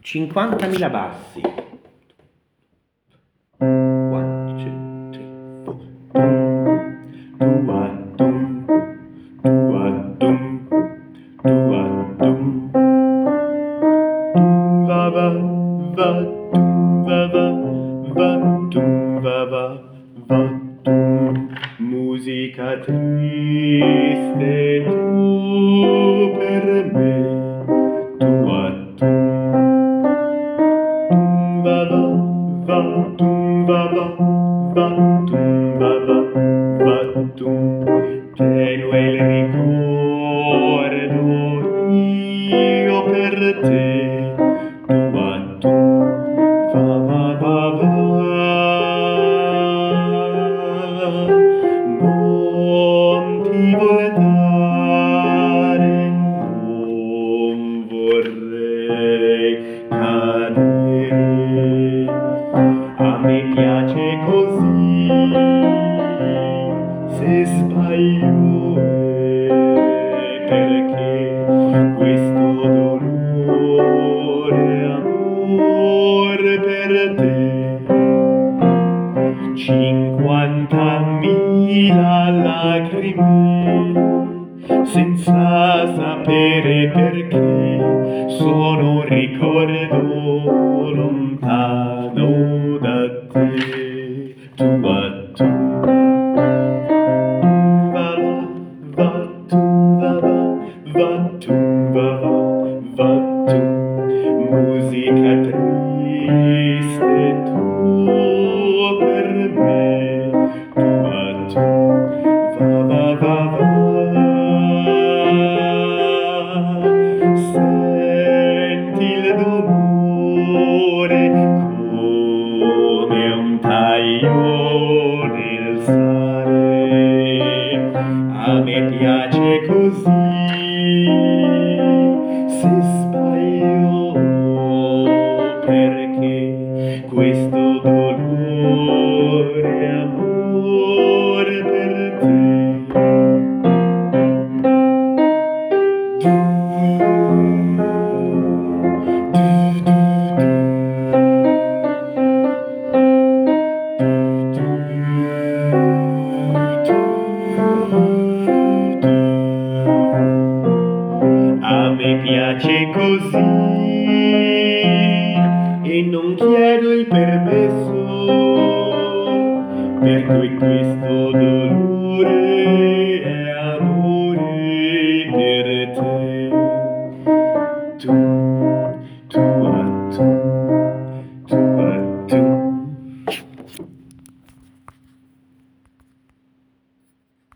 50.000 bassi. 1, 2, 3, 4. Musica triste tu per me, tenue il ricordo io per te, non ti voltare, non vorrei cadere, a me piace così, se sbaglio è perché questo dolore, amore per te. 50.000 lacrime senza sapere perché, sono un ricordo lontano da te. Musica triste tu per me, senti il dolore come un taglio nel sale, a me piace così, se sbaglio perché questo dolore, amore per te. A me piace così e non chiedo